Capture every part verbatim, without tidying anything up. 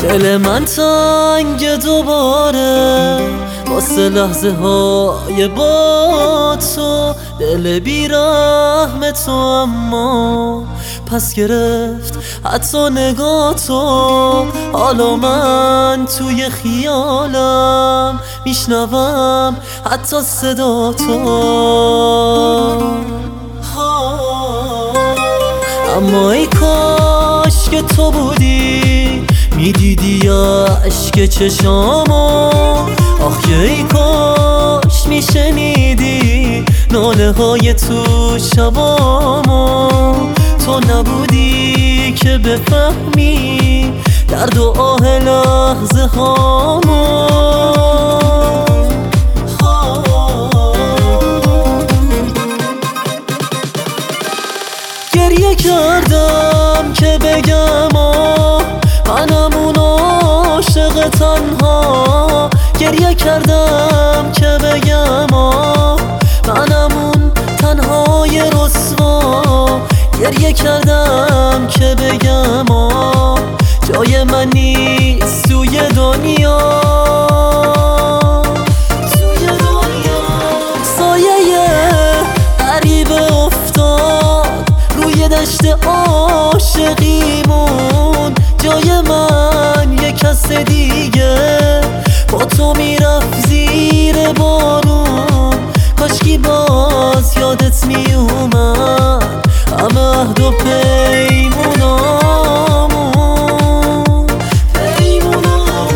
دل من تنگ دوباره واسه لحظه های با تو، دل بیرحم تو اما پس گرفت حتی نگاه تو. حالا من توی خیالم میشنوم حتی صدا تو، اما ای کاش که تو بودی میدیدی اشک چشامو. آخ ای کاش میشنیدی ناله های تو شبامو. تو نبودی که بفهمی درد و آه لحظه هامو. گریه کردم که بگم آه منم اون عاشق تنها. گریه کردم که بگم آه منم اون تنهای رسوا. گریه کردم که بگم آه جای من نیست توی دنیا. توی دنیا سایه غریبه افتاد روی دشت عاشقیمون. جای من یه کس دیگه با تو میرفت زیر بارون. کاشکی باز یادت میومد همه عهد و پیمونامون پیمونامون.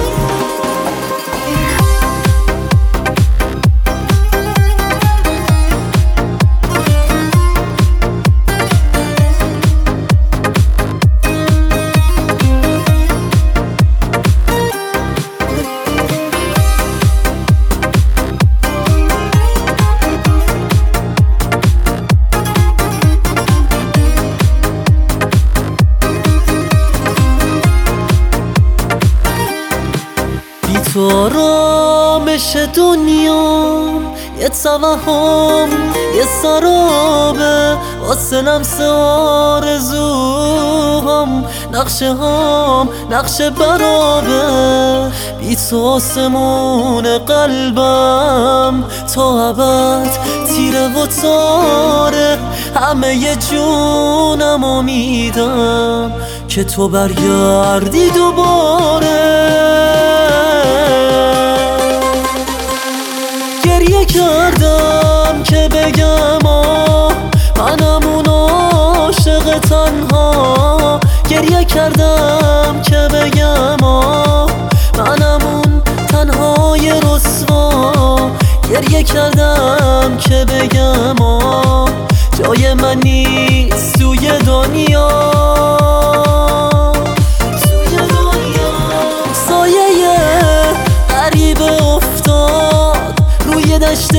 تو آرامش دنیا یه توهم یه سرابه واسه لمس آرزوهام. نقشه هام نقشه برابه بی تو آسمون قلبم تا ابد تیره و تاره. همه ی جونم میدم که تو برگردی دوباره. گریه کردم که بگم آه منم اون عاشق تنها. گریه کردم که بگم آه منم اون تنهای رسوا. گریه کردم که بگم آه جای من نیست توی دنیا. توی دنیا سایه غریبه افتاد روی دشت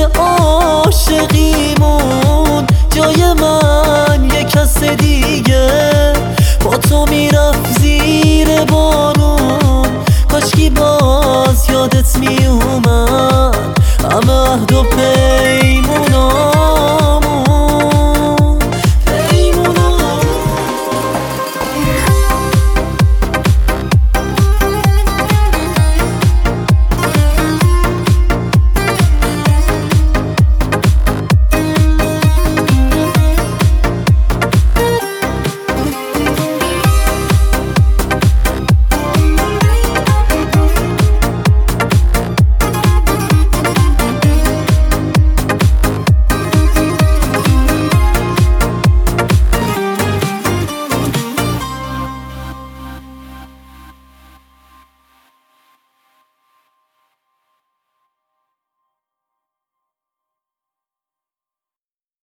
عاشقیمون. جای من یه کس دیگه با تو میرفت زیر بارون. کاشکی باز یادت میومد همه عهد و پی